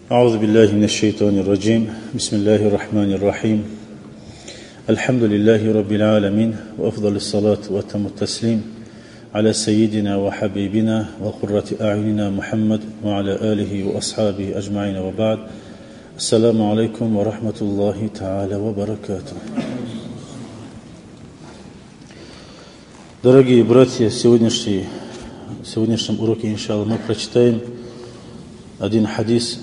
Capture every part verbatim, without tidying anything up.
أعوذ بالله من الشيطان الرجيم بسم الله الرحمن الرحيم الحمد لله رب العالمين وأفضل الصلاة وأتم التسليم على سيدنا وحبيبنا وقرة أعيننا محمد وعلى آله وأصحابه أجمعين وبعد السلام عليكم ورحمة الله تعالى وبركاته. Дорогие братья, в сегодняшнем, в сегодняшнем уроке, иншаллах, мы прочитаем один хадис,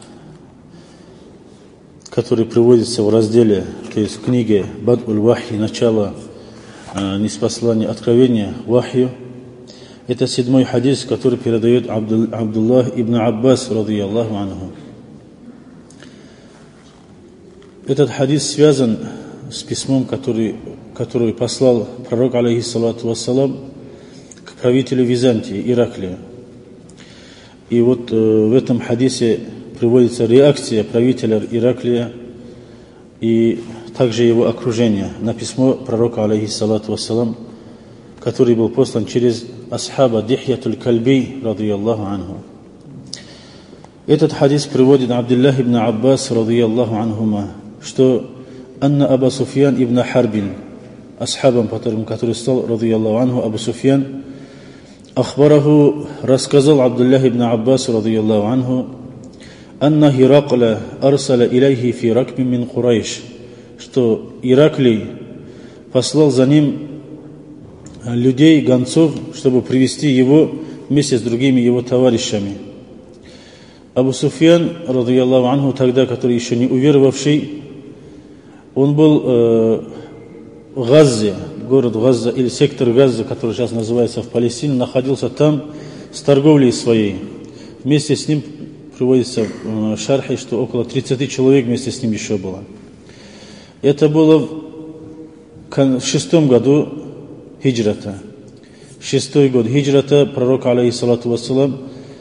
который приводится в разделе, то есть в книге Бад'уль Вахи, начало э, ниспослания откровения Вахью. Это седьмой хадис, который передает Абдул, Абдуллах ибн Аббас, радийаллаху анху. Этот хадис связан с письмом, который, который послал пророк, алейхиссалату вассалам, к правителю Византии, Ираклию. И вот э, в этом хадисе приводится реакция правителя Ираклия и также его окружения на письмо пророка, алейхиссалату вассалам, который был послан через асхаба Дихьятуль Кальби, радийаллаху анху. Этот хадис приводит Абдуллах ибн Аббас, радийаллаху анхума, что Анна Аба Суфьян ибн Харбин, асхабом, которым, который стал, радийаллаху анху, Абу Суфьян, ахбараху, рассказал Абдуллах ибн Аббас, радийаллаху анху, Анна Хиракля арсаля илейхи фи ракми мин Курайш, что Ираклий послал за ним людей, гонцов, чтобы привести его вместе с другими его товарищами. Абу Суфьян, радийаллаху анху, тогда, который еще не уверовавший, он был э, в Газзе, город Газза, или сектор Газза, который сейчас называется в Палестине, находился там с торговлей своей. Вместе с ним приводится в шархе, что около тридцати человек вместе с ним еще было. Это было в шестом году хиджрата. Шестой год хиджрата пророка, алейхиссалату вассалам,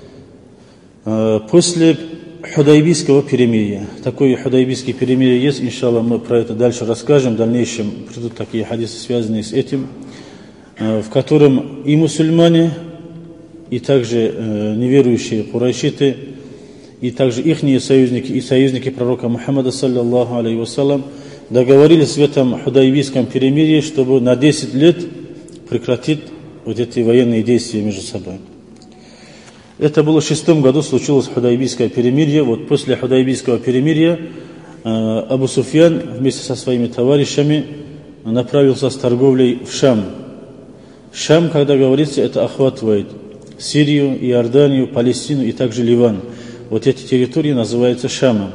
после Худайбийского перемирия. Такое Худайбийское перемирие есть, иншаллах, мы про это дальше расскажем. В дальнейшем придут такие хадисы, связанные с этим, в котором и мусульмане, и также неверующие курайшиты, и также ихние союзники и союзники пророка Мухаммада, саллаллаху алейхи вассалам, договорились в этом Худайбийском перемирии, чтобы на десять лет прекратить вот эти военные действия между собой. Это было в шестом году, случилось Худайбийское перемирие. Вот после Худайбийского перемирия э, Абу Суфьян вместе со своими товарищами направился с торговлей в Шам. Шам, когда говорится, это охватывает Сирию, Иорданию, Палестину и также Ливан. Вот эти территории называются Шамом.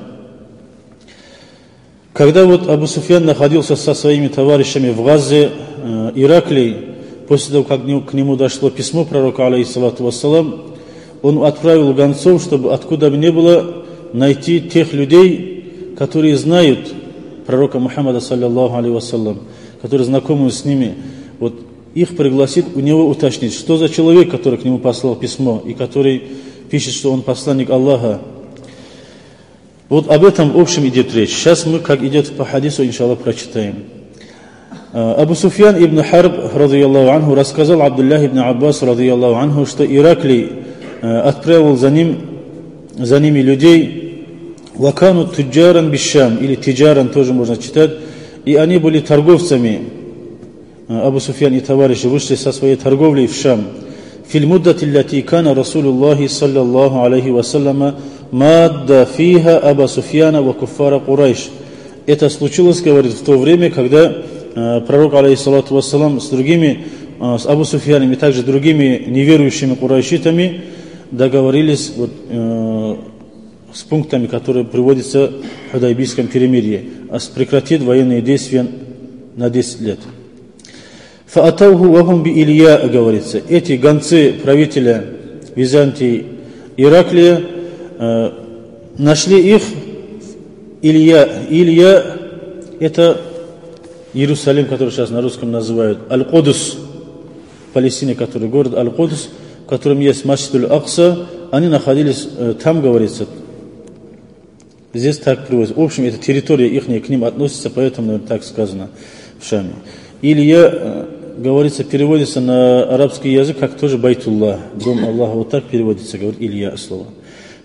Когда вот Абу Суфьян находился со своими товарищами в Газзе, э, Ираклий, после того, как к нему дошло письмо пророка, алейхиссалату вассалам, он отправил гонцов, чтобы откуда бы ни было найти тех людей, которые знают пророка Мухаммада, саллаллаху алейхи вассалам, которые знакомы с ними. Вот их пригласит, у него уточнить, что за человек, который к нему послал письмо, и который пишет, что он посланник Аллаха. Вот об этом в общем идет речь. Сейчас мы, как идет по хадису, иншаллах, прочитаем. Абу Суфьян ибн Харб, радийаллаху анху, рассказал Абдуллах ибн Аббас, радийаллаху анху, что Ираклий отправил за, ним, за ними людей, вакану туджаран бишам, или тиджаран тоже можно читать, и они были торговцами. Абу Суфьян и товарищи вышли со своей торговлей в Шам. Фильмуддати лати кана Расулуллахи саллаллаху алейхи вассалама мадда фиха Аба Суфьяна ва куффара Курайш. Это случилось, говорит, в то время, когда э, пророк, алейхиссалату вассалам, с другими, э, с Абу Суфьяном и также другими неверующими курайшитами договорились вот, э, с пунктами, которые приводятся в Худайбийском перемирии, а прекратит военные действия на десять лет. Фаатауху вахум би Илья, говорится, эти гонцы правителя Византии Ираклия э, нашли их Илья. Илья это Иерусалим, который сейчас на русском называют Аль-Кудус, в Палестине, который город Аль-Кудус, в котором есть Масджид Аль-Акса. Они находились э, там, говорится. Здесь так приводится. В общем, эта территория их к ним относится, поэтому, наверное, так сказано в Шаме. Илья, э, говорится, переводится на арабский язык, как тоже Байтуллах, дом Аллаха, вот так переводится, говорит Илья слово.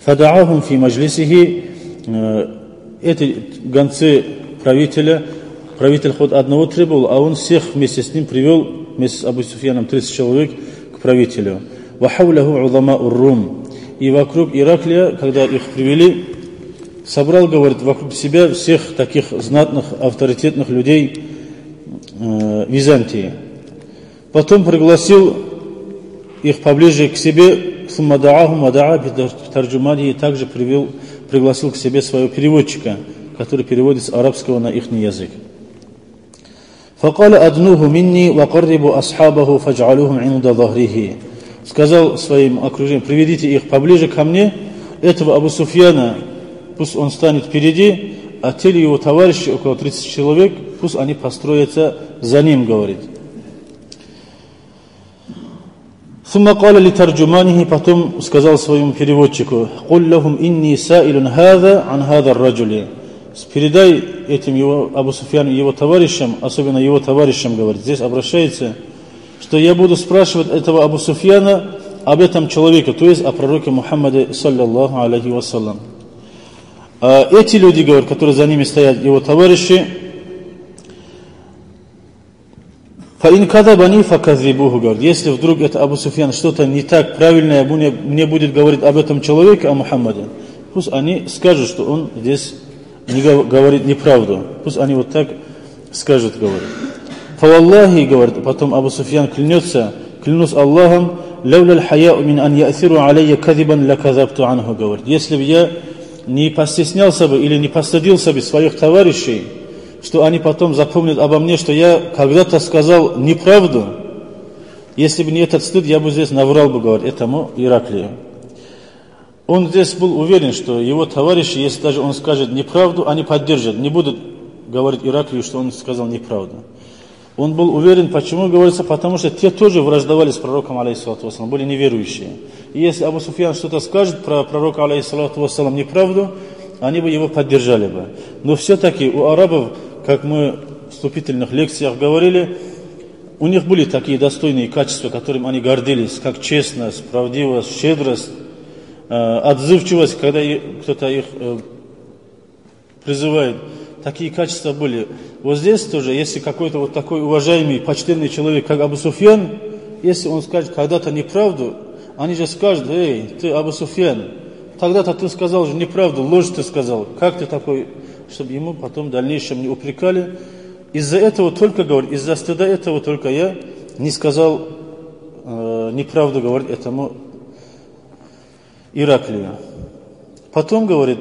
Фадаахум фи маджлисихи, эти гонцы правителя, правитель хоть одного требовал, а он всех вместе с ним привел, вместе с Абу Суфьяном, тридцать человек к правителю. Вахауляху удама уррум. И вокруг Ираклия, когда их привели, собрал, говорит, вокруг себя всех таких знатных, авторитетных людей э, Византии. Потом пригласил их поближе к себе, и также привел, пригласил к себе своего переводчика, который переводит с арабского на их язык. Сказал своим окружением: приведите их поближе ко мне, этого Абу Суфьяна, пусть он станет впереди, а те его товарищи, около тридцати человек, пусть они построятся за ним, говорит. Потом сказал своему переводчику: передай этим его, Абу Суфьяну, его товарищам, особенно его товарищам, говорит, здесь обращается, что я буду спрашивать этого Абу Суфьяна об этом человеке, то есть о пророке Мухаммаде, саллаллаху алейхи вассалям. А эти люди, говорят, которые за ними стоят, его товарищи, «Фаин кадабани факазрибуху», говорит, если вдруг это Абу Суфьян что-то не так правильное мне будет говорить об этом человеке, о Мухаммаде, пусть они скажут, что он здесь не говорит неправду. Пусть они вот так скажут, говорит. «Фаваллахи», говорит, потом Абу Суфьян клянется, клянусь Аллахом, «Лавляль хаяу мин ан я'сиру алейя кадибан ля казабту анху», говорит, если бы я не постеснялся бы или не постыдился бы своих товарищей, что они потом запомнят обо мне, что я когда-то сказал неправду, если бы не этот стыд, я бы здесь наврал бы, говорит, этому Ираклию. Он здесь был уверен, что его товарищи, если даже он скажет неправду, они поддержат, не будут говорить Ираклию, что он сказал неправду. Он был уверен, почему говорится, потому что те тоже враждовали с пророком, алейхиссалату вассалам, были неверующие. И если Абу Суфьян что-то скажет про пророка, алейхиссалату вассалам, неправду, они бы его поддержали бы. Но все-таки у арабов, как мы в вступительных лекциях говорили, у них были такие достойные качества, которым они гордились, как честность, правдивость, щедрость, отзывчивость, когда кто-то их призывает. Такие качества были. Вот здесь тоже, если какой-то вот такой уважаемый, почтенный человек, как Абу Суфьян, если он скажет когда-то неправду, они же скажут: эй, ты Абу Суфьян, тогда-то ты сказал же неправду, ложь ты сказал. Как ты такой? Чтобы ему потом в дальнейшем не упрекали. Из-за этого только, говорит, из-за стыда этого только я не сказал э, неправду, говорит, этому Ираклию. Потом, говорит,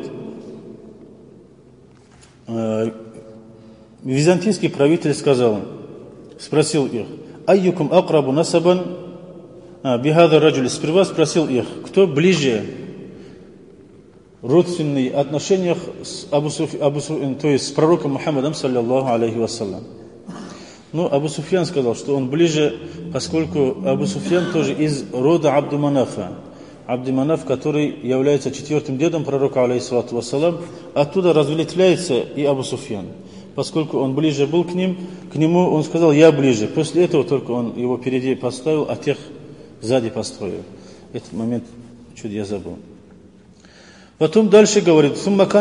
э, византийский правитель сказал, спросил их: «Айюкум акрабу насабан бихада раджули». Сперва спросил их, кто ближе родственные отношения с Абу Суф... Абу Суф... то есть с пророком Мухаммадом, саллаллаху алейхи вассалям. Но Абу Суфьян сказал, что он ближе, поскольку Абу Суфьян тоже из рода Абду-Манафа. Абду-Манаф, который является четвертым дедом пророка, алейхиссалату вассалам, оттуда разветвляется и Абу Суфьян. Поскольку он ближе был к ним, к нему он сказал: я ближе. После этого только он его впереди поставил, а тех сзади построил. Этот момент чуть я забыл. Потом дальше говорит: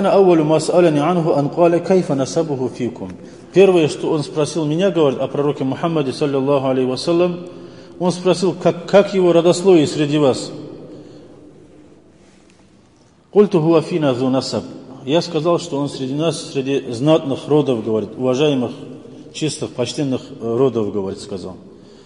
первое, что он спросил меня, говорит, о пророке Мухаммаде, саллаллаху алейхи вассалям, он спросил, как, как его родословие среди вас. Я сказал, что он среди нас, среди знатных родов, говорит, уважаемых, чистых, почтенных родов, говорит, сказал.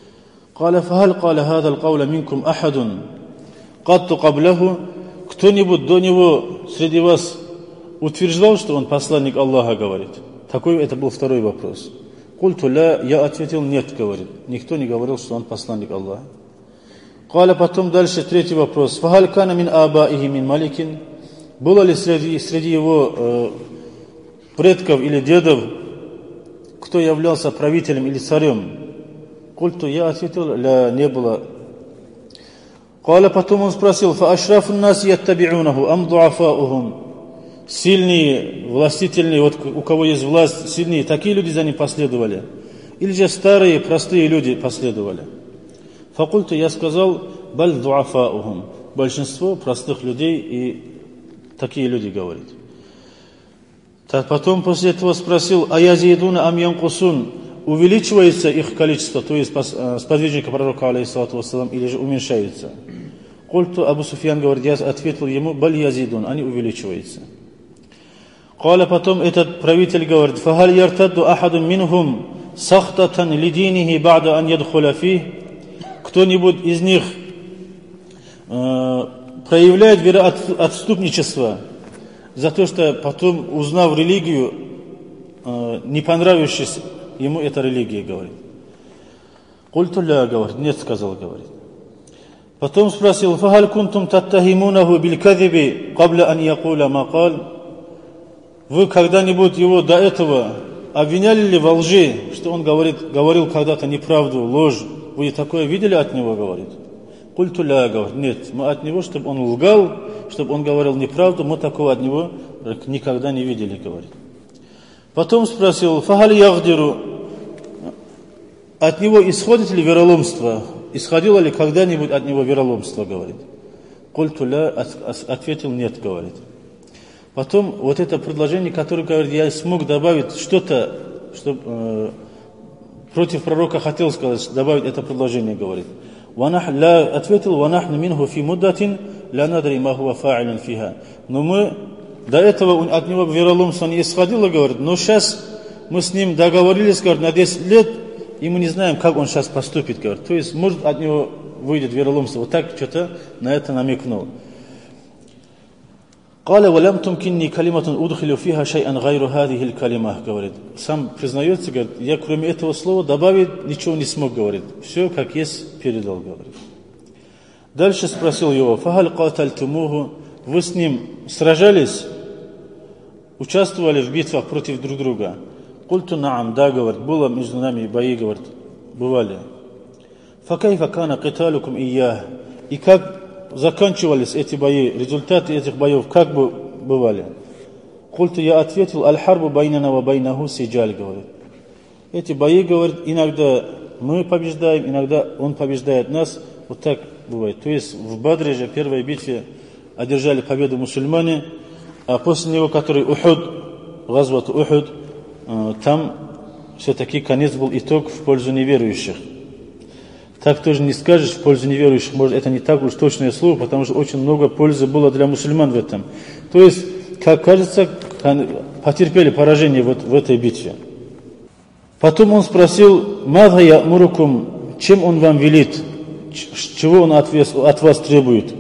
Кто-нибудь до него среди вас утверждал, что он посланник Аллаха, говорит? Такой это был второй вопрос. Культу ля, я ответил: нет, говорит. Никто не говорил, что он посланник Аллаха. Каля, потом дальше третий вопрос. Фахаль кана мин абаихи мин маликин. Было ли среди, среди его э, предков или дедов, кто являлся правителем или царем? Культу, я ответил: ля, не было. Каля, потом он спросил: фаашрафу нас яттаби'унаху ам дуафаухум. Сильные, властительные, вот у кого есть власть, сильные, такие люди за ним последовали? Или же старые, простые люди последовали? Факульту, я сказал: баль дуафаухум. Большинство простых людей и такие люди говорят. Так потом после этого спросил: аязидуна ам янкусун, увеличивается их количество, то есть сподвижника пророка, алейхиссалату вассалам, или же уменьшается? Культу, Абу Суфьян говорит, я ответил ему: баль язидун, они увеличиваются. Каля, потом этот правитель говорит: фахаль яртадду ахадун минхум сахтатан лидинихи ба'да ан ядхуля фих. Кто-нибудь из них э, проявляет вероотступничество за то, что потом, узнав религию, э, не понравившись ему эта религия, говорит. Культу ля, говорит, нет, сказал, говорит. Потом спросил: фахаль кунтум таттахимунаху билькадиби кабля ан якуля макаль. Вы когда-нибудь его до этого обвиняли ли во лжи, что он говорит, говорил когда-то неправду, ложь? Вы такое видели от него, говорит? Культу ля, говорит, нет, мы от него, чтобы он лгал, чтобы он говорил неправду, мы такого от него никогда не видели, говорит. Потом спросил: фахаль яхдиру, от него исходит ли вероломство? Исходило ли когда-нибудь от него вероломство, говорит? Культу ля, ответил: нет, говорит. Потом вот это предложение, которое, говорит, я смог добавить что-то, что э, против пророка хотел сказать, добавить это предложение, говорит. Ответил: ванахну минху фи муддатин ля надри ма хуа фа'илун фиха. Но мы, до этого от него вероломство не исходило, говорит, но сейчас мы с ним договорились, говорит, на десять лет, и мы не знаем, как он сейчас поступит, говорит. То есть, может, от него выйдет вероломство. Вот так что-то на это намекнул. Каля валям тумкинни калиматун удхилю фиха шай'ан гайру хадихи аль-калимах, говорит. Сам признается, говорит, я кроме этого слова добавить ничего не смог, говорит. Все как есть передал, говорит. Дальше спросил его: фахаль катальтумуху, вы с ним сражались, участвовали в битвах против друг друга? Культу наам, да, говорит, было между нами бои, говорит, бывали. Факайфа кана киталукум ия, и как заканчивались эти бои, результаты этих боев как бы бывали? Культу, я ответил: аль-харбу байнана ва байнаху сиджаль, говорит. Эти бои, говорит, иногда мы побеждаем, иногда он побеждает нас, вот так бывает. То есть в Бадре же, первой битве, одержали победу мусульмане, а после него, который Ухуд, Газват Ухуд, там все-таки конец был итог в пользу неверующих. Так тоже не скажешь в пользу неверующих, может, это не так уж точное слово, потому что очень много пользы было для мусульман в этом. То есть, как кажется, потерпели поражение вот в этой битве. Потом он спросил: «Мадха я'мурукум», чем он вам велит, чего он от вас, от вас требует?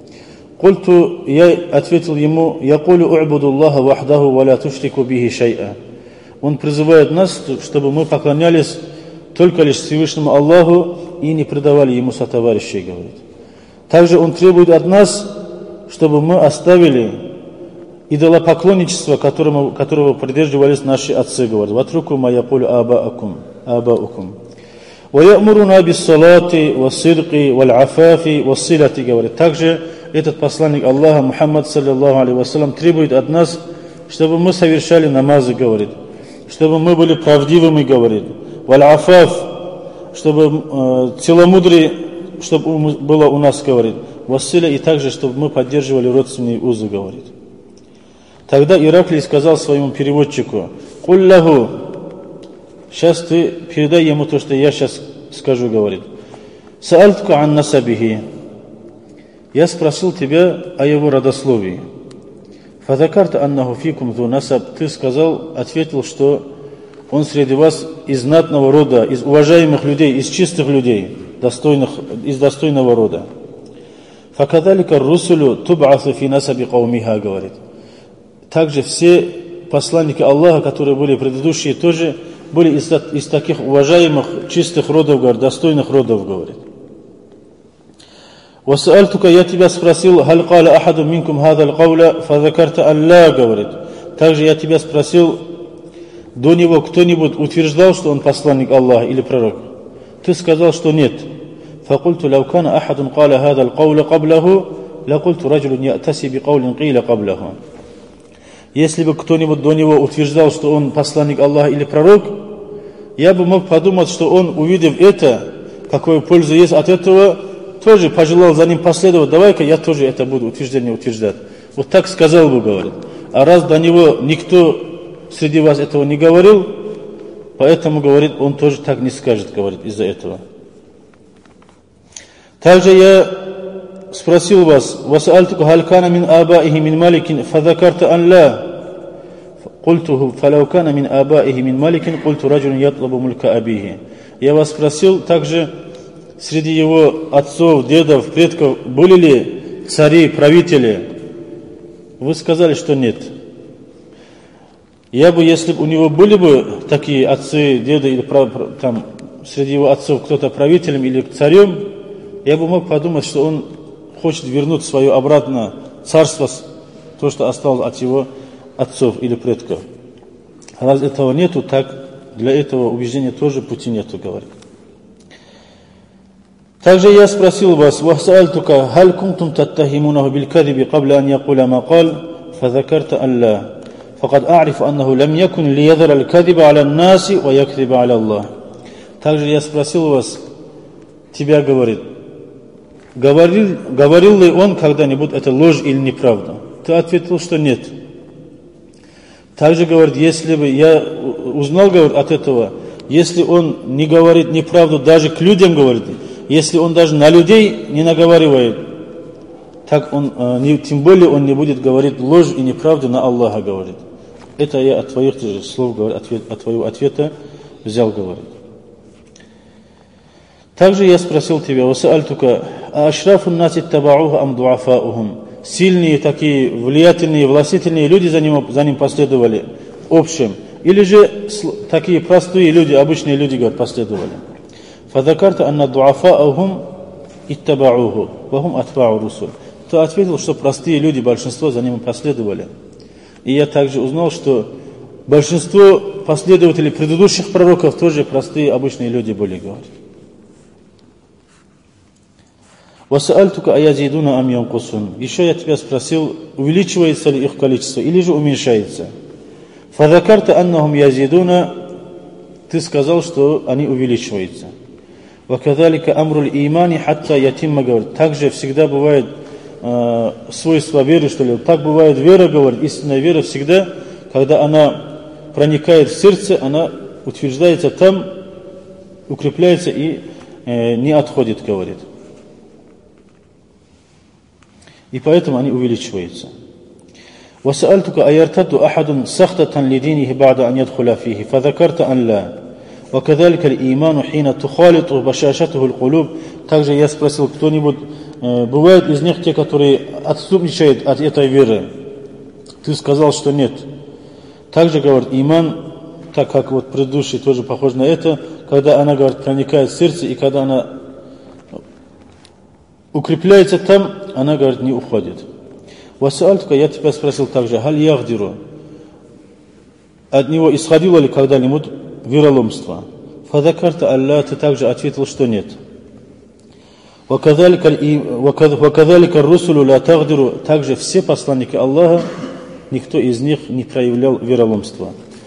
Культу, я ответил ему: «Якулю у'буду Аллаха вахдаху ва ля тушрику бихи шай'a». Он призывает нас, чтобы мы поклонялись только лишь Всевышнему Аллаху и не предавали ему сотоварищей, говорит. Также он требует от нас, чтобы мы оставили идолопоклонничество, которому, которого придерживались наши отцы, говорит. «Ватруку ма якулю абаакум, абаукум». «Ва я'муруна биссалати, ва сирки, валь афафи, ва силати», говорит. Также этот посланник Аллаха, Мухаммад, саллиллаху алейхи вассалям, требует от нас, чтобы мы совершали намазы, говорит. Чтобы мы были правдивыми, говорит. «Валь афаф», чтобы э, целомудрие, чтобы было у нас, говорит. «Вассиля», и также, чтобы мы поддерживали родственные узы, говорит. Тогда Ираклий сказал своему переводчику: «Куллаху», сейчас ты передай ему то, что я сейчас скажу, говорит. «Саальтку ан насабихи», я спросил тебя о его родословии. «Фадакарта аннаху фикум ду насаб», ты сказал, ответил, что он среди вас из знатного рода, из уважаемых людей, из чистых людей, достойных, из достойного рода. «Факадалика русулю туб'асу фи насаби каумиха», говорит. Также все посланники Аллаха, которые были предыдущие, тоже были из, из таких уважаемых, чистых родов, говорит, достойных родов, говорит. «Васаальтука», я тебя спросил: «Халь каля ахаду минкум хадал кауля фазакарта алла», говорит. Также я тебя спросил: до него кто-нибудь утверждал, что он посланник Аллаха или пророк? Ты сказал, что нет. فقلت لو كان أحد قال هذا القول قبله لقلت رجل يأتسي بقول قيل قبله. Если бы кто-нибудь до него утверждал, что он посланник Аллаха или пророк, я бы мог подумать, что он, увидев это, какую пользу есть от этого, тоже пожелал за ним последовать. Давай-ка я тоже это буду утверждение утверждать. Вот так сказал бы, говорит. А раз до него никто среди вас этого не говорил, поэтому, говорит, он тоже так не скажет, говорит, из-за этого. Также я спросил вас, «Васаальтука халькана мин абаихи мин маликин, фадакарта ан ла». «Культуху фалаукана мин абаихи мин маликин, культу раджун ятлабу мулька абихи». Я вас спросил, также среди его отцов, дедов, предков были ли цари, правители? Вы сказали, что нет. Я бы, если бы у него были бы такие отцы, деды, или там, среди его отцов кто-то правителем или царем, я бы мог подумать, что он хочет вернуть свое обратно царство, то, что осталось от его отцов или предков. Раз этого нету, так для этого убеждения тоже пути нету, говорит. Также я спросил вас, «Вахсаальтука, халь кунтум таттахимунаху билькадиби кабля ан якуля мақал, фазакарта алла. Факад а'рифу аннаху лям якун лиядара аль-кадиба аля наси ва якдиба аля Аллах». Также я спросил вас, тебя, говорит, говорил, говорил ли он когда-нибудь это ложь или неправда? Ты ответил, что нет. Также, говорит, если бы я узнал, говорит, от этого, если он не говорит неправду даже к людям, говорит, если он даже на людей не наговаривает, так он, не, тем более он не будет говорить ложь и неправду на Аллаха, говорит. Это я от твоих слов, говорит, ответ, от твоего ответа взял, говорит. Также я спросил тебя, «Васаальтука, а ашрафун наси табауха ам дуафаухум». Сильные такие, влиятельные, властительные люди за ним, за ним последовали в общем. Или же такие простые люди, обычные люди, говорят, последовали. «Фадакарта анна дуафаухум иттабауху, вахум атбау русуль». То ответил, что простые люди, большинство за ним последовали. И я также узнал, что большинство последователей предыдущих пророков тоже простые, обычные люди были, говорят. «Васаальтука аязидуна ам янкусун». Еще я тебя спросил, увеличивается ли их количество или же уменьшается. «Фадакарта аннахум язидуна». Ты сказал, что они увеличиваются. «Вакадалика амруль имани хатта ятимма», говорит. Также всегда бывает э, свойство веры, что ли. Так бывает вера, говорит, истинная вера всегда, когда она проникает в сердце, она утверждается там, укрепляется и э, не отходит, говорит. И поэтому они увеличиваются. وسألتك أيرتد أحد سخطة لدينه بعد أن يدخل فيه فذكرت أن لا وكذلك الإيمان حين تخالط بشاشته القلوب. Также я спросил, кто-нибудь бывает из них те, которые отступничают от этой веры? Ты сказал, что нет. Также, говорит, иман, так как вот предыдущий тоже похож на это, когда она, говорит, проникает в сердце, и когда она укрепляется там, она, говорит, не уходит. Васаальтука, я тебя спросил также, халь яхдиру, от него исходило ли когда-нибудь вероломство? Фадакарта алла, ты также ответил, что нет. Вакадалика русулю ла тагдиру, также все посланники Аллаха, никто из них не проявлял вероломства.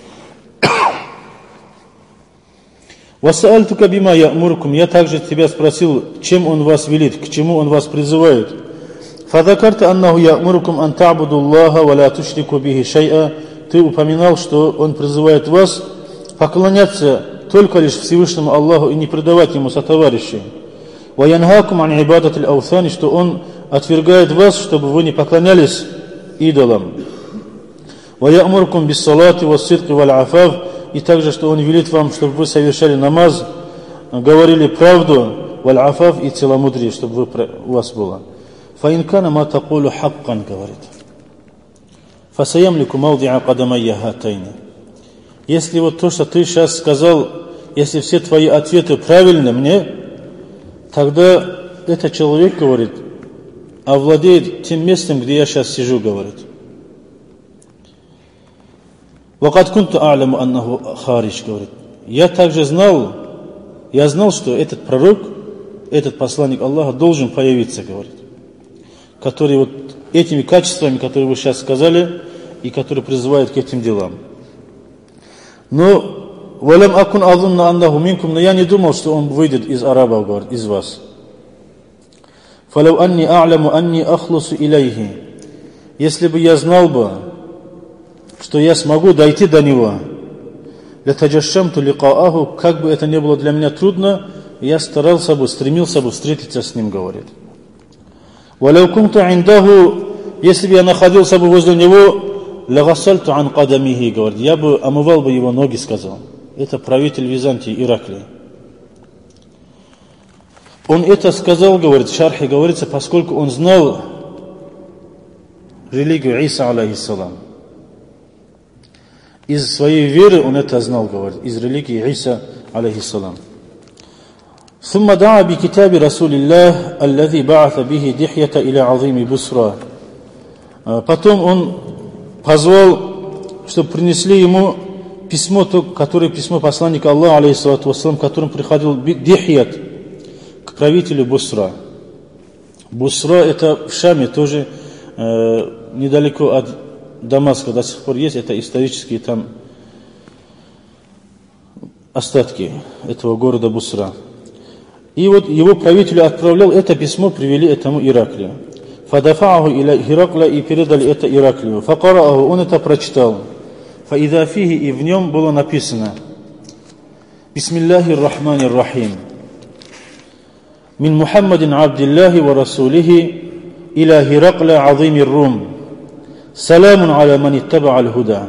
Васаальтука бима я'муркум, я также тебя спросил, чем он вас велит, к чему он вас призывает. Фадакарта аннаху я'муркум ан та'буду Аллаха ва ла тушрику бихи шай'a. Ты упоминал, что он призывает вас поклоняться только лишь Всевышнему Аллаху и не предавать ему сотоварищей. Ва янхакум ан ибадат аль-аутхани, что он отвергает вас, чтобы вы не поклонялись идолам. Ва я'муркум бис-салати вас-сидqi валь-афаф, и также, что он велит вам, чтобы вы совершали намаз, говорили правду, валь-афаф, и целомудрие, чтобы вы, у вас было. Фаинкана ма такулу хаккан, говорит. Фасаямлику маудиа кадамайя хатайни. Если вот то, что ты сейчас сказал, если все твои ответы правильны мне, тогда этот человек, говорит, овладеет тем местом, где я сейчас сижу, говорит. Вакад кунту а'ламу аннаху харидж, говорит. Я также знал, я знал, что этот пророк, этот посланник Аллаха должен появиться, говорит, который вот этими качествами, которые вы сейчас сказали, и которые призывают к этим делам. Но валям акун азунна аннаху минкум, но я не думал, что он выйдет из арабов, говорит, из вас. Фалау анни а'ламу анни ахлусу илайхи. если бы я знал бы, что я смогу дойти до него, латаджашшамту ликааху, как бы это ни было для меня трудно, я старался бы, стремился бы встретиться с ним, говорит. Валяу кунту индаху, если бы я находился бы возле него, лагасальту ан кадамихи, говорит, я бы омывал бы его ноги, сказал. Это правитель Византии, Ираклий. Он это сказал, говорит, в шархе говорится, поскольку он знал религию Иса, алейхиссалам. Из своей веры он это знал, говорит, из религии Иса, алейхиссалам. ثم دعا بكتاب رسول الله الذي بعث به دحية إلى عظيم بصرى. Потом он позвал, чтобы принесли ему письмо, которое письмо посланника Аллаха, алейхиссалату вассалам, которым приходил Дихьят к правителю Бусра. Бусра это в Шаме, тоже э, недалеко от Дамаска до сих пор есть, это исторические там остатки этого города Бусра. И вот его правителю отправлял это письмо, привели этому Ираклию. Фадафааху иля Хиракля, и передали это Ираклию. Факарааху, он это прочитал. Фаида фихи, и в нем было написано: Бисмиллахир рахманир рахим. Мин Мухаммадин абдиллахи ва расулихи иля Хиракля азимир рум. Саламун аля ман иттаба аль-худа.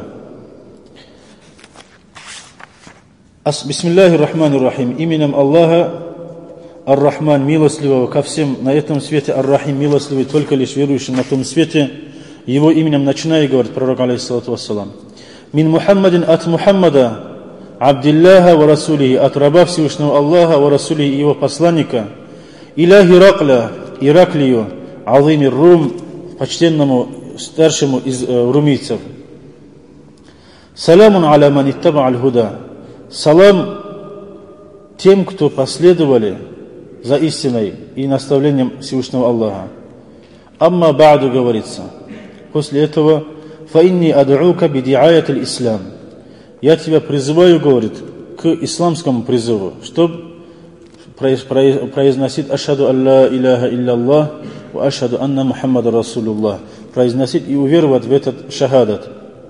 Бисмиллахир рахманир рахим. Именем Аллаха Ар-Рахман, милостливого ко всем на этом свете, Ар-Рахим, милостливый только лишь верующим на том свете. Его именем начиная, говорит пророк, алейхиссалату вассалам. Мин Мухаммадин, от Мухаммада, Абдиллаха ва Расулихи, от раба Всевышнего Аллаха ва Расулихи, его посланника, иля Хиракля, Ираклию, азимир рум, почтенному, старшему из э, румийцев. Саламун аля ман иттаба аль-худа. Салам тем, кто последовали за истиной и наставлением Всевышнего Аллаха. Амма ба'ду, говорится. После этого фаинни ад'ука бидиаят аль-ислам. Я тебя призываю, говорит, к исламскому призыву, чтобы произносить ашхаду алла иляха илляллах ва ашхаду анна Мухаммада расулуллах. Произносить и уверовать в этот шахадат.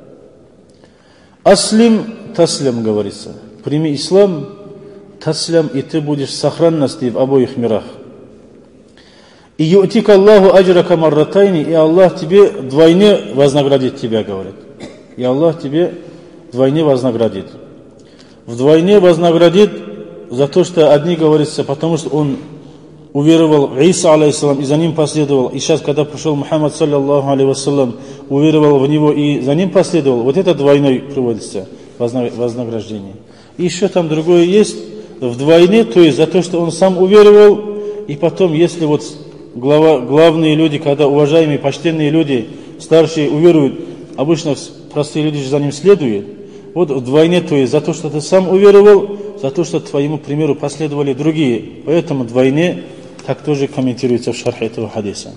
Аслим таслим, говорится. Прими ислам, таслям, и ты будешь в сохранности в обоих мирах. И ю'тика Аллаху аджрака марратайни, и Аллах тебе двойне вознаградит тебя, говорит. И Аллах тебе двойне вознаградит. Вдвойне вознаградит за то, что одни, говорится, потому что он уверовал в Иса, алейхиссалам, и за ним последовал. И сейчас, когда пришел Мухаммад, саллаллаху алейхи вассалам, уверовал в него и за ним последовал, вот это двойной приводится вознаграждение. И еще там другое есть, вдвойне, то есть за то, что он сам уверовал, и потом, если вот глава, главные люди, когда уважаемые, почтенные люди, старшие уверуют, обычно простые люди же за ним следуют, вот вдвойне, то есть за то, что ты сам уверовал, за то, что твоему примеру последовали другие. Поэтому вдвойне, так тоже комментируется в шархе этого хадиса.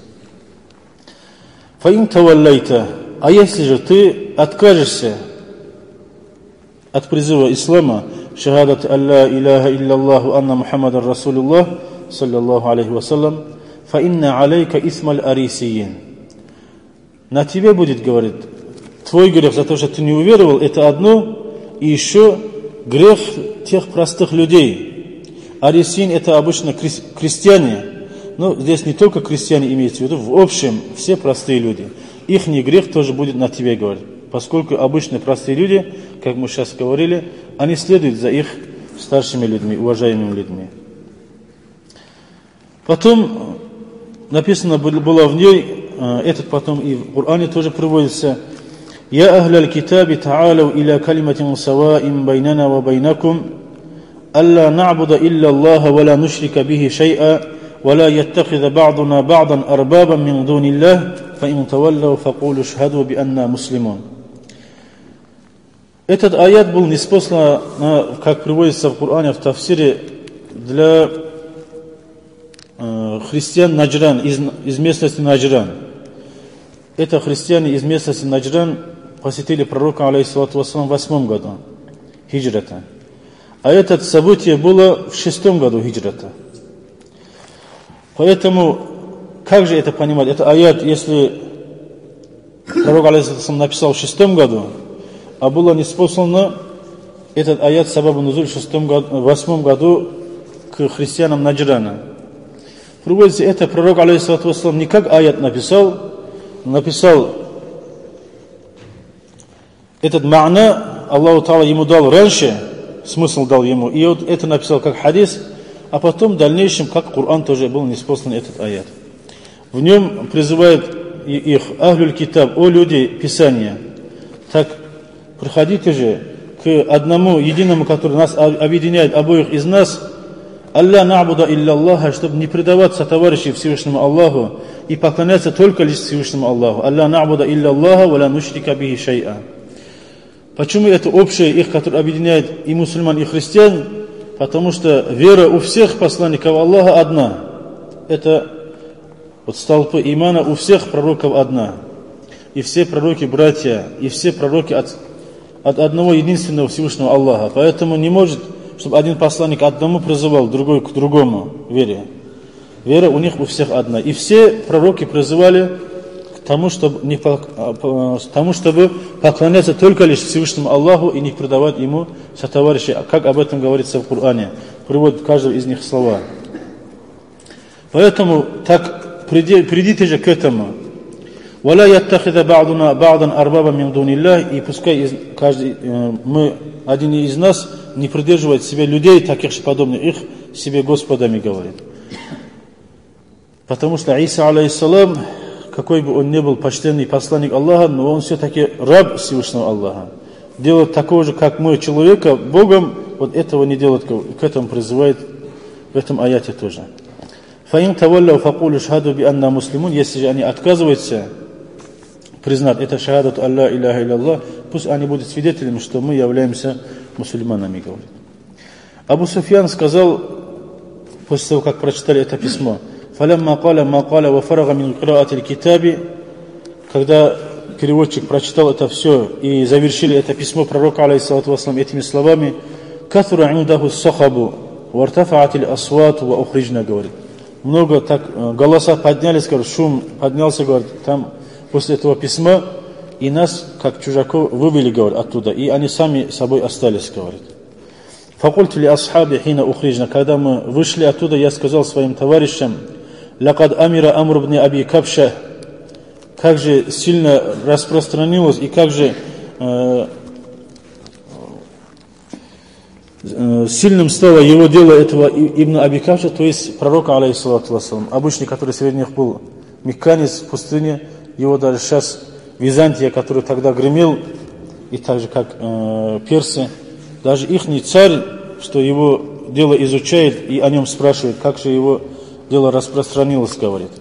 Фаин таваллайта, а если же ты откажешься от призыва ислама, шахадат алла иляха илляллаху анна Мухаммадан расулуллах, саллаллаху алейхи вассалам, фаинна алейка исмаль арисиин. На тебе будет, говорит, твой грех за то, что ты не уверовал, это одно, и еще грех тех простых людей. Арисиин это обычно крестьяне, но здесь не только крестьяне имеется в виду, в общем, все простые люди. Ихний грех тоже будет на тебе, говорит. Поскольку обычные простые люди, как мы сейчас говорили, они следуют за их старшими людьми, уважаемыми людьми. Потом написано было в ней, этот потом и в Коране тоже приводится: «Я ахляль китаби та'алау иля калиматин саваим байнана ва байнакум, алла на'буда илля Аллаха ва ла нушрика бихи шай'a, ва ла яттахида ба'дуна ба'дан арбабан мин дуниллах, фа ин таваллау факулу шхаду би анна муслимун». Этот аят был ниспослан, как приводится в Коране, в тафсире, для э, христиан Наджран, из, из местности Наджран. Это христиане из местности Наджран посетили пророка, алейхиссалату вассалам, в восьмом году хиджрата. А это событие было в шестом году хиджрата. Поэтому, как же это понимать? Это аят, если пророк алейхиссалам написал в шестом году, а было ниспослано этот аят сабабу нузуль в шестом году, в восьмом году к христианам Наджрана. Приводится, это пророк алейхиссалам не как аят написал, написал этот ма'на, Аллаху Та'ала ему дал раньше, смысл дал ему, и вот это написал как хадис, а потом в дальнейшем, как Коран тоже был ниспослан этот аят. В нем призывает их ахлюль китаб, о люди Писания, так приходите же к одному единому, который нас объединяет, обоих из нас, Алла на'буда илля Аллаха, чтобы не предаваться товарищу Всевышнему Аллаху и поклоняться только лишь Всевышнему Аллаху. Алла на'буда илля Аллаха, ва ла нушрика бихи шай'a. Почему это общее их, которое объединяет и мусульман, и христиан? Потому что вера у всех посланников Аллаха одна. Это вот столпы имана у всех пророков одна. И все пророки братья, и все пророки от, от одного единственного Всевышнего Аллаха. Поэтому не может, чтобы один посланник одному призывал, другой к другому вере. Вера у них у всех одна. И все пророки призывали к тому, чтобы, не, к тому, чтобы поклоняться только лишь Всевышнему Аллаху и не предавать ему сотоварища, как об этом говорится в Коране. Приводит каждого из них слова. Поэтому так придите же к этому. وَلَا يَتَّخِذَ بَعْضُنَا بَعْضًا أَرْبَابًا مِنْ دُونِ اللَّهِ. И пускай каждый, мы, один из нас, не придерживает себе людей, таких же подобных их, себе Господами, говорит. Потому что Иса, алейхиссалам, какой бы он ни был почтенный посланник Аллаха, но он все-таки раб Всевышнего Аллаха. Делает такого же, как мы, человека, Богом, вот этого не делает, к этому призывает в этом аяте тоже. فَإِنْ تَوَلَّوْا فَقُولُوا شَهَدُوا بِأَنَّا مُسْلِمُونَ. Если же они отказываются признать это шахадату Аллах илляха илlallah, пусть они будут свидетелями, что мы являемся мусульманами, говорит. Абу Суфьян сказал, после того, как прочитали это письмо, فَلَمَّا قَالَ مَا قَالَ وَفَرَغَ مِنْ قِرَاءَةِ الْكِتَابِ. Когда переводчик прочитал это все и завершили это письмо пророка, алейхиссалату вассалам, этими словами, كَثُرَ عِنْدَهُ الصَّخَبُ وَارْتَفَعَتِ الْأَصْوَاتُ وَأُخْرِجْنَا, говорит. Много так, голоса поднялись, говорит, шум поднялся, говорит, там после этого письма, и нас, как чужаков, вывели, говорит, оттуда, и они сами собой остались, говорит. فَقُلْتُ لِأَصْحَابِ حِينَ أُخْرِجْنَا. Когда мы вышли оттуда, я сказал своим товарищам, لَقَدْ أَمِرَ أَمْرُ بْنِ أَبِي كَبْشَةٍ. Как же сильно распространилось, и как же э, сильным стало его дело этого Ибн Аби Кабша, то есть пророка, алейхиссалату вассалам, обычный, который среди них был мекканец в пустыне, его даже сейчас Византия, который тогда гремел, и так же как э, персы, даже ихний царь, что его дело изучает и о нем спрашивает, как же его дело распространилось, говорит.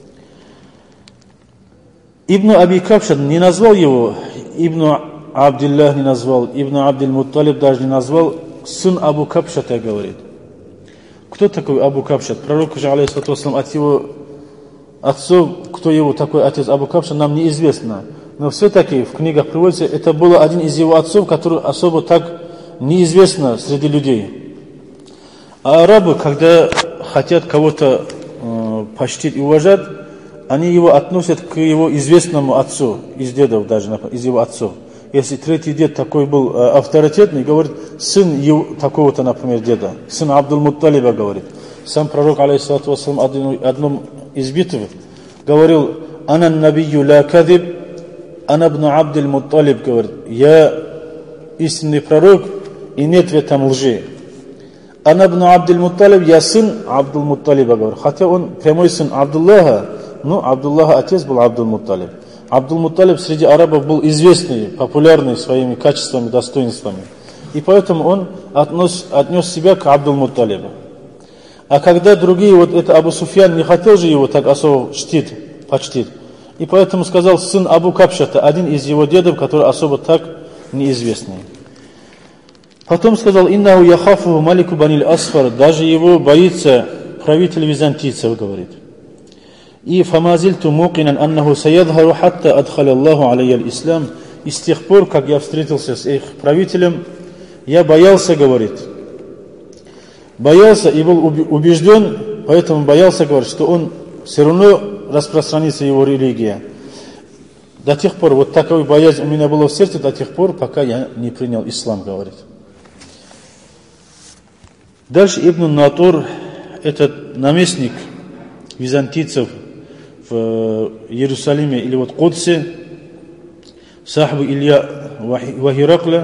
Ибн Аби Кабша не назвал его, Ибн Абдиллах не назвал, Ибн Абдиль-Мутталиб даже не назвал, сын Абу Кабшата, говорит. Кто такой Абу Кабшат? Пророк же, алейхиссалату вассалам, от его отцов, кто его такой отец Абу Кабшат, нам неизвестно. Но все-таки в книгах приводится, это был один из его отцов, который особо так неизвестно среди людей. А арабы, когда хотят кого-то э, почтить и уважать, они его относят к его известному отцу, из дедов даже, из его отцов. Если третий дед такой был э, авторитетный, говорит, сын его, такого-то, например, деда, сын Абдул-Мутталиба, говорит. Сам пророк, алейхиссалату вассалам, одном, одном из битв говорил, «Ана набию ла кадиб, ана бну Абдул-Мутталиб», говорит, «Я истинный пророк, и нет в этом лжи. Ана бну Абдул-Мутталиб, я сын Абдул-Мутталиба», говорит. Хотя он прямой сын Абдуллаха, но Абдуллаха отец был Абдул-Мутталиб. Абдул-Мутталиб среди арабов был известный, популярный своими качествами, достоинствами. И поэтому он отнес, отнес себя к Абдул-Мутталибу. А когда другие, вот это Абу Суфьян не хотел же его так особо чтить, почтить. И поэтому сказал сын Абу Кабшата, один из его дедов, который особо так неизвестный. Потом сказал, «Иннаху яхафуху малику баниль асфар», даже его боится правитель византийцев, говорит. И «Фамазильту мукинан аннаху саядхару хатта адхаля Аллаху алейя ислам». И с тех пор, как я встретился с их правителем, я боялся, говорит, боялся и был убежден, поэтому боялся, говорит, что он все равно распространится его религия. до тех пор, вот такой боязнь у меня была в сердце, до тех пор, пока я не принял ислам, говорит. Дальше Ибн Натур, этот наместник византийцев в Иерусалиме или вот Кудсе, Сахбу Илья Вахиракля,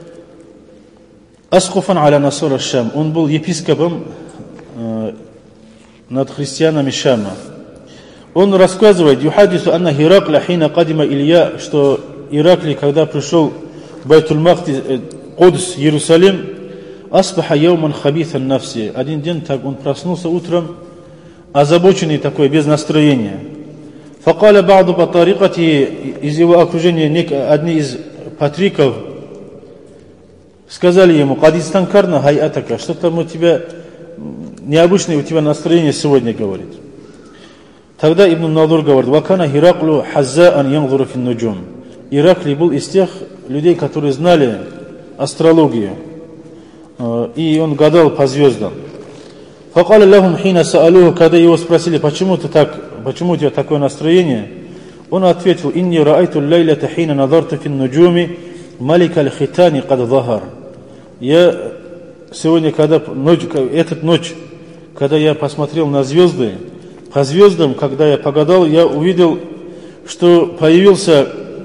Аскуфан аля Насура Шам. Он был епископом э, над христианами Шама. Он рассказывает, юхадису анна Хиракля хина кадима Илья, что Ираклий, когда пришел в Байтуль-Махди, Кудс, Иерусалим, асбаха яуман хабитан нафси. Один день так он проснулся утром, озабоченный такой, без настроения. Факаля ба'ду по тарикати, из его окружения одни из патриков сказали ему, кадистан карна хайатака, что-то у тебя необычное у тебя настроение сегодня, говорит. Тогда Ибн Надур говорит, вакана Хираклу хаззаан янзуру фин нуджум. Ираклий был из тех людей, которые знали астрологию, и он гадал по звездам. Факаля лахум хина саалуху, когда его спросили, почему ты так, почему у тебя такое настроение, он ответил, инни раайту лейлята хина надарту фин нуджуми малика аль-хитани кад захар. Я сегодня, когда ночь, этот ночь, когда я посмотрел на звезды, по звездам, когда я погадал, я увидел, что появился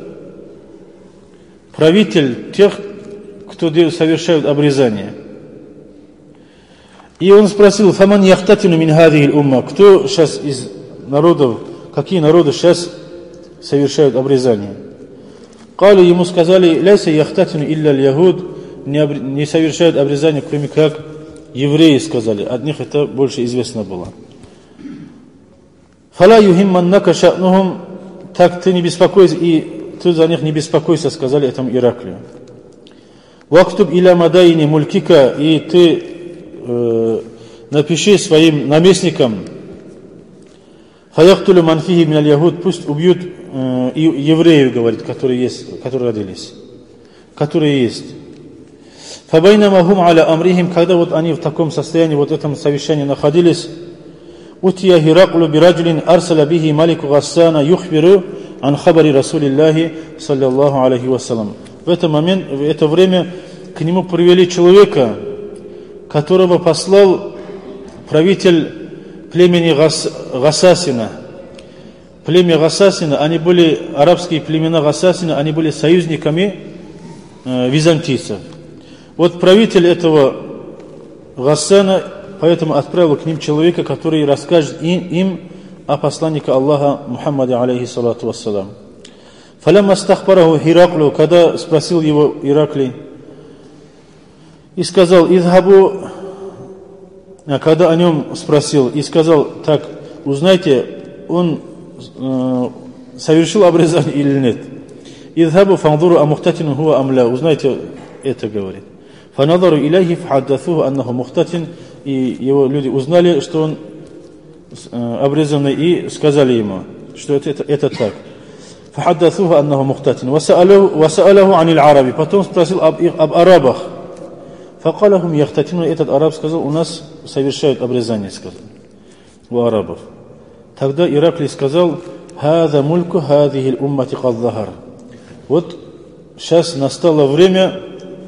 правитель тех, кто совершают обрезание. И он спросил, фаман яхтатину мин хадихи умма, кто сейчас из народов, какие народы сейчас совершают обрезание? Кали, ему сказали, ляйса яхтатину илля аль-ягуд, не совершают обрезание, кроме как евреи, сказали. От них это больше известно было. Фала юхимманнака ша'нухум, так ты не беспокойся, и ты за них не беспокойся, сказали этому Ираклию. Вактуб иля мадайни мулькика, и ты э, напиши своим наместникам, фаяхтулю манфихи миналь ягуд, пусть убьют э, евреев, говорит, которые есть, которые родились, которые есть. Фабайнама хум аля амрихим, когда вот они в таком состоянии, вот в этом совещании находились, утия Хираклу бираджулин арсаля бихи малику Гассана юхбиру ан хабари Расулиллахи саллаллаху алейхи вассалам. В этот момент, в это время к нему привели человека, которого послал правитель племени Гас, Гасасина. Племя Гасасина, они были, арабские племена Гасасина, они были союзниками э, византийцев. Вот правитель этого Гассана поэтому отправил к ним человека, который расскажет им, им о посланнике Аллаха Мухаммаде алейхи салату вассалам. Фалям астахбараху Хираклю, когда спросил его Ираклий, и сказал, изхабу, когда о нем спросил, и сказал, так, узнайте, он э, совершил обрезание или нет. Изхабу фандуру амухтатину хуа амля, узнайте это, говорит. Фаназару иляхи фхаддасуху аннаху мухтатин, и его люди узнали, что он э, обрезанный, и сказали ему, что это, это, это так. Фхаддасуху аннаху мухтатин. Васаалаху анил араби. Потом спросил об, об арабах. Факалахум яхтатину. Этот араб сказал, у нас совершают обрезание, сказал, у арабов. Тогда Ираклий сказал, хаза мульку хазихи уммати кад захар. Вот сейчас настало время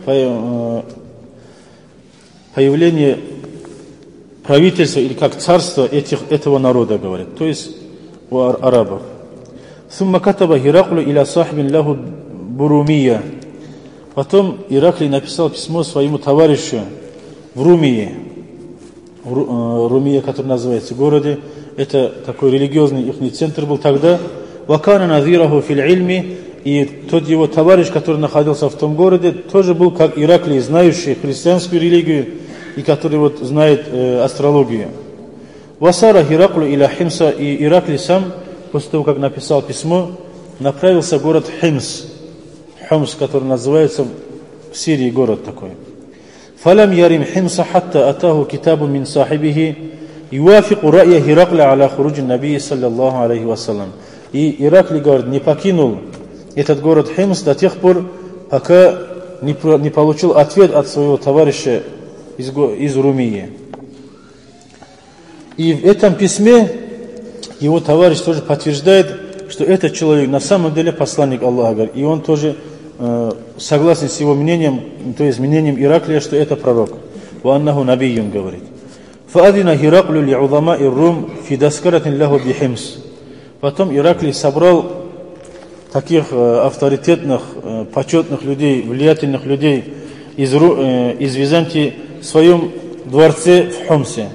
появления правительства или как царство этих, этого народа, говорит, то есть у арабов. Сумма катаба Хираклю иля сахбин лаху бурумия. Потом Ираклий написал письмо своему товарищу в Румии. Румия, который называется в городе, это такой религиозный их центр был тогда. Вакана назираху фил ильми. И тот его товарищ, который находился в том городе, тоже был как Ираклий, знающий христианскую религию и который вот знает э, астрологию. Васара Хираклю иля Химса, и Ираклий сам, после того, как написал письмо, направился в город Химс, Хумс, который называется в Сирии город такой. Фалам ярим Химса хатта атаху китабу мин сахибихи юафику рая Хиракля аля хуруджин набии саллаллаху алейхи вассалам. И Ираклий, говорит, не покинул этот город Химс до тех пор, пока не, не получил ответ от своего товарища из, из Румии. И в этом письме его товарищ тоже подтверждает, что этот человек на самом деле посланник Аллаха. И он тоже э, согласен с его мнением, то есть мнением Ираклия, что это пророк. وأنه نبي говорит. فأذن هرقل لعظماء الروم في تذكرة له بحمص. Потом Ираклий собрал таких э, авторитетных, э, почетных людей, влиятельных людей из, э, из Византии в своем дворце в Хомсе.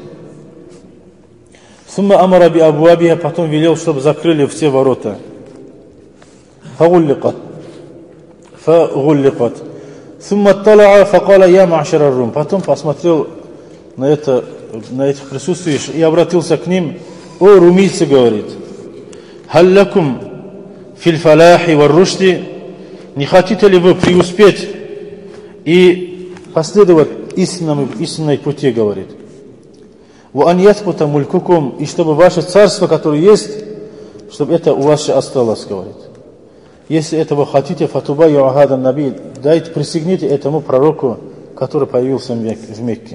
ثم أمر بأبوابها, потом велел, чтобы закрыли все ворота. فغلقت فغلقت ثم اطلع فقال يا معشر الروم. Потом посмотрел на, это, на этих присутствующих и обратился к ним: о румийцы, говорит, هل لكم في الفلاح والرشد, не хотите ли вы преуспеть и последовать истинному, истинной пути, говорит. وأن يثبت ملككم, и чтобы ваше царство, которое есть, чтобы это у вас же осталось, говорит. Если этого хотите, фатубайю ахада наби, дайте, присягните этому пророку, который появился в Мекке.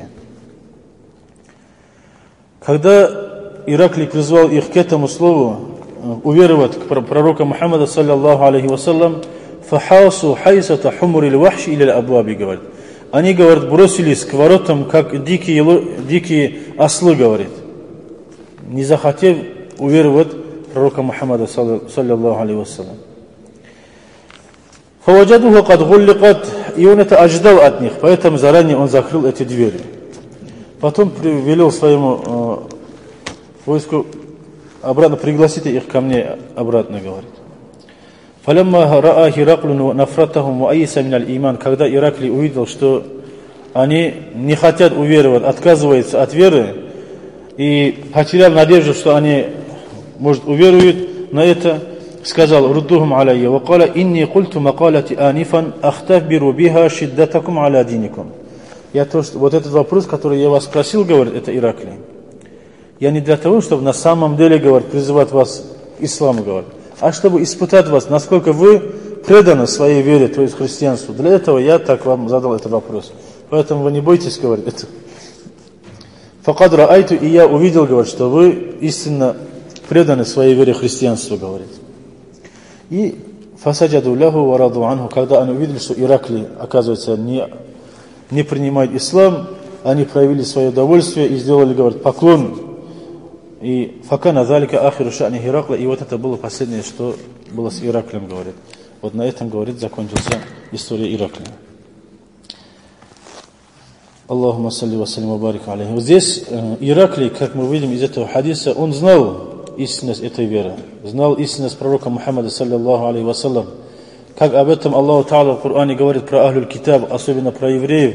Когда Ираклий призвал их к этому слову, уверовать к пророку Мухаммада, саллаллаху алейхи вассалям, фахасу хайсата хумурил вахши или абуаби, говорит. Они, говорит, бросились к воротам, как дикие, дикие ослы, говорит, не захотев уверовать пророка Мухаммада, саллаллаху алейхи вассалям. فوجدوه قد غلقت, и он это ожидал от них, поэтому заранее он закрыл эти двери. Потом велел своему э, войску обратно, пригласите их ко мне обратно, говорит. فلما رأى هرقل نفرتهم وأيس من الإيمان, когда Ираклий увидел, что они не хотят уверовать, отказываются от веры, и потерял надежду, что они, может, уверуют на это, сказал: «Руддухум алайя, ва кала инни культу макалати анифан ахтаббиру биха шиддатакум аля диникум». Я то, что, вот этот вопрос, который я вас спросил, говорит, это Ираклий. Я не для того, чтобы на самом деле, говорит, призывать вас к исламу, говорит, а чтобы испытать вас, насколько вы преданы своей вере, то есть христианству. Для этого я так вам задал этот вопрос. Поэтому вы не бойтесь, говорит, это. Факад раайту, и я увидел, говорит, что вы истинно преданы своей вере христианству, говорит. И фасаджаду ляху ва раду анху, когда они увидели, что Ираклий, оказывается, не, не принимает ислам, они проявили свое удовольствие и сделали, говорит, поклон. И факана залика ахиру шани Херакла, и вот это было последнее, что было с Ираклием, говорит. Вот на этом, говорит, закончился история Ираклия. Аллахумма салли ва саллим ва барик алейхи. Вот здесь э, Ираклий, как мы видим из этого хадиса, он знал истинность этой веры, знал истинность пророка Мухаммада, саллаллаху алейхи вассалям. Как об этом Аллах Та'аля в Коране говорит про Ахлюль Китаб, особенно про евреев.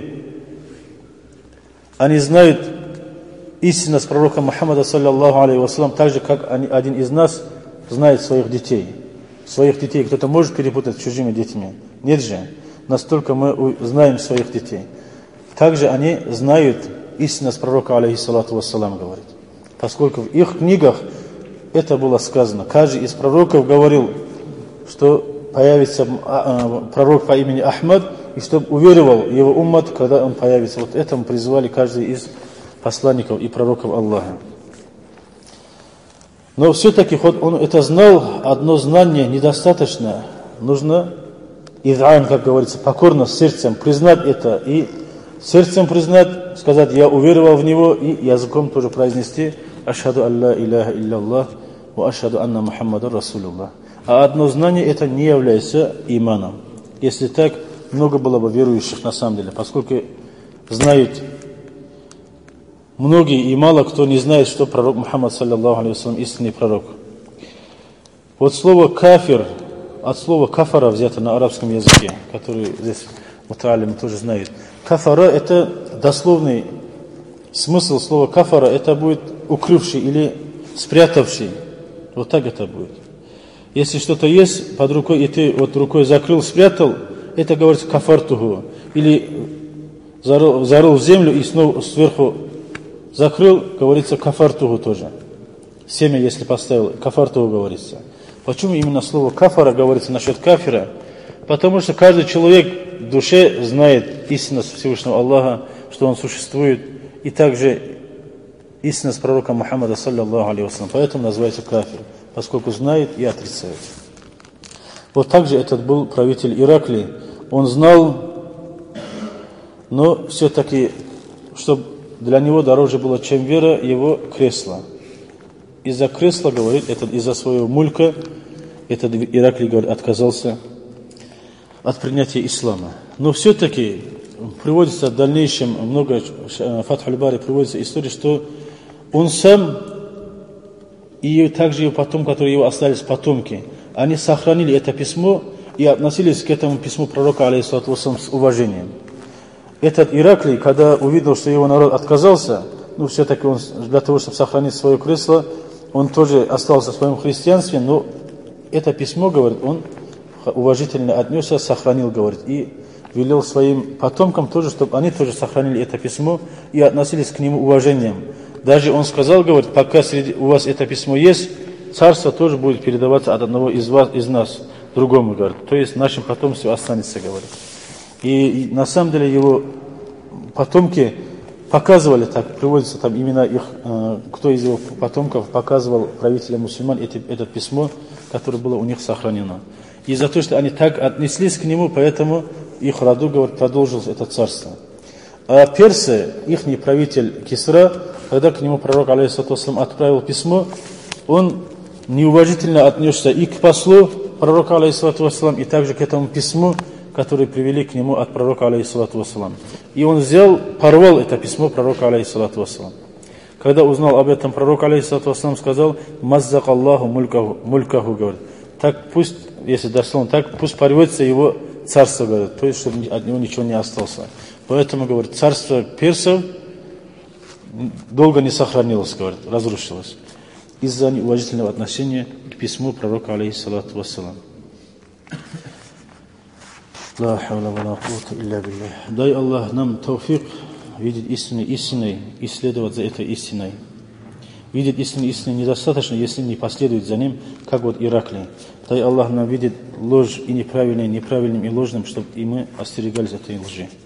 Они знают истинность пророка Мухаммада, саллаллаху алейхи вассалям, так же, как они, один из нас знает своих детей. Своих детей кто-то может перепутать с чужими детьми? Нет же. Настолько мы знаем своих детей. Также они знают истинность пророка, алейхиссалату вассалам, говорит. Поскольку в их книгах это было сказано. Каждый из пророков говорил, что появится пророк по имени Ахмад, и чтобы уверовал его уммат, когда он появится. Вот этому призвали каждый из посланников и пророков Аллаха. Но все-таки, хоть он это знал, одно знание недостаточно. Нужно из'ан, как говорится, покорно сердцем признать это. И сердцем признать, сказать, я уверовал в него, и языком тоже произнести ашхаду алла иляха илляллах ва ашхаду анна Мухаммаду расулуллах. А одно знание это не является иманом. Если так, много было бы верующих на самом деле, поскольку знают многие и мало кто не знает, что пророк Мухаммад, саллаллаху алейхи вассалям, истинный пророк. Вот слово кафир, от слова кафара взято на арабском языке, который здесь мутаалимы тоже знают. Кафара это дословный смысл слова кафара, это будет укрывший или спрятавший. Вот так это будет. Если что-то есть под рукой, и ты вот рукой закрыл, спрятал, это говорится кафартуху. Или зарыл, зарыл в землю и снова сверху закрыл, говорится кафартуху тоже. Семя, если поставил, кафартуху говорится. Почему именно слово кафара говорится насчет кафира? Потому что каждый человек в душе знает истинность Всевышнего Аллаха, что Он существует, и также истинность пророка Мухаммада, саллаллаху алейхи вассалям. Поэтому называется кафир. поскольку знает и отрицает. Вот также этот был правитель Ираклий. Он знал, но все-таки, чтобы для него дороже было, чем вера, его кресло. Из-за кресла, говорит, это из-за своего мулька, этот Ираклий, говорит, отказался от принятия ислама. Но все-таки приводится в дальнейшем, много в Фатх аль-Бари приводится история, что он сам и также его потом, которые его остались потомки, они сохранили это письмо и относились к этому письму пророка, алейхиссалату вассалам, с уважением. Этот Ираклий, когда увидел, что его народ отказался, ну все-таки он для того, чтобы сохранить свое кресло, он тоже остался в своем христианстве, но это письмо, говорит, он уважительно отнесся, сохранил, говорит, и велел своим потомкам тоже, чтобы они тоже сохранили это письмо и относились к нему уважением. Даже он сказал, говорит, пока среди, у вас это письмо есть, царство тоже будет передаваться от одного из вас, из нас, другому, говорит. То есть нашим потомству останется, говорит. И, и на самом деле его потомки показывали, так приводится там именно их, э, кто из его потомков показывал правителям мусульман эти, это письмо, которое было у них сохранено. И за то, что они так отнеслись к нему, поэтому их роду, говорит, продолжилось это царство. А персы, их правитель Кисра, когда к нему пророк, алейхиссалату вассалам, отправил письмо, он неуважительно отнесся и к послу пророка, алейхиссалату вассалам, и также к этому письму, которое привели к нему от пророка, алейхиссалату вассалам. И он взял, порвал это письмо пророка, алейхиссалату вассалам. Когда узнал об этом пророк, алейхиссалату вассалам, сказал: «Маззак Аллаху мулькаху», мулькаху, говорит. Так пусть, если дословно так, пусть порвется его царство, говорит, то есть, чтобы от него ничего не осталось. Поэтому, говорит, царство персов долго не сохранилось, говорит, разрушилось из-за неуважительного отношения к письму пророка, алейхиссалату вассалам. Ла хаула ва ла куввата илля биллах. Дай Аллах нам тауфик видеть истину истиной и следовать за этой истиной. Видеть истину истиной недостаточно, если не последует за ним, как вот Ираклий. Дай Аллах нам видеть ложь и неправильное неправильным и ложным, чтобы и мы остерегались этой лжи.